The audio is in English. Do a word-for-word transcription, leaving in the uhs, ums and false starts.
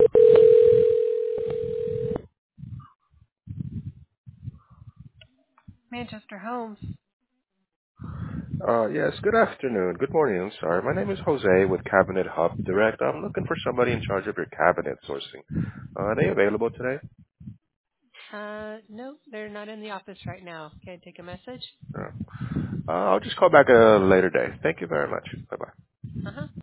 Manchester Homes. Uh, yes, good afternoon. Good morning, I'm sorry. My name is Jose with Cabinet Hub Direct. I'm looking for somebody in charge of your cabinet sourcing. Uh, are they available today? Uh, no, they're not in the office right now. Can I take a message? Uh, uh, I'll just call back a later day. Thank you very much. Bye-bye. Uh-huh.